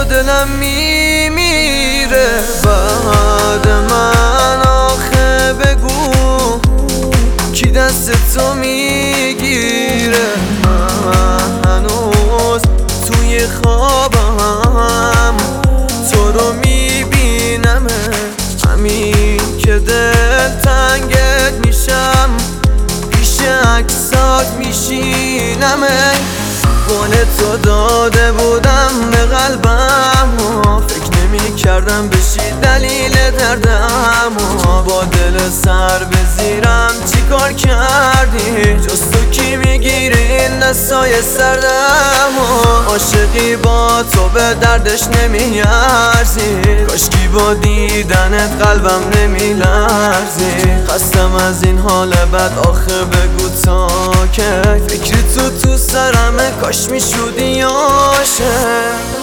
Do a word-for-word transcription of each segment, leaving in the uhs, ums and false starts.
تو دلم میمیره. بعد من آخه بگو کی دست تو میگیره؟ من هنوز توی خوابم تو رو میبینم، همین که دل تنگت میشم پیش عکسات میشینم. قول تو داده بودم به قلبم، فکر نمی کردم بشی دلیل دردم. با دل سر به زیرم چی کار کردی؟ جز تو کی میگیری این دستای سردم؟ عاشقی با تو به دردش نمیارزی، کاشکی با دیدنت قلبم نمیلرزی. خستم از این حال بد، آخه بگو تا که فکری تو تو سرمه، کاش میشودی عاشق.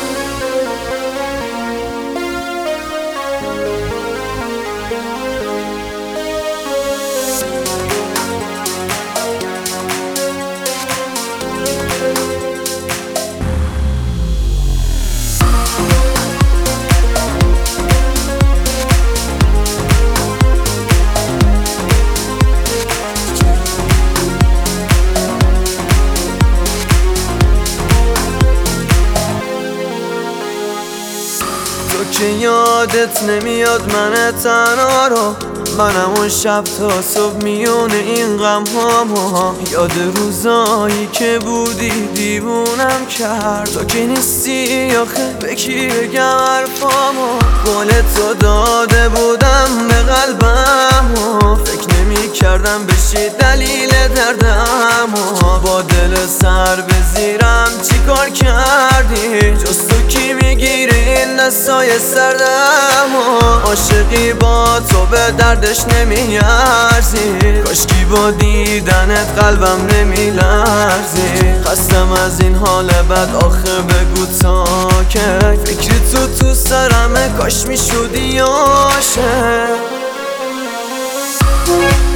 تو که یادت نمیاد من تنها رو، منم اون شب تا صبح میونه این غم هامو. یاد روزایی که بودی دیوونم کرد، تو که نیستی آخه به کی بگم حرفامو. قول تو داده بودم به قلبم، فکر نمی کردم بشی دلیل دردم. با دل سر به زیرم چی کار کردی؟ جز تو کی میگیری این دستای سردم؟ عاشقی با تو به دردش نمیارزی، کاشکی با دیدنت قلبم نمیلرزی. خستم از این حال بد، آخه بگو تا که فکری تو تو سرمه، کاش میشودی عاشق.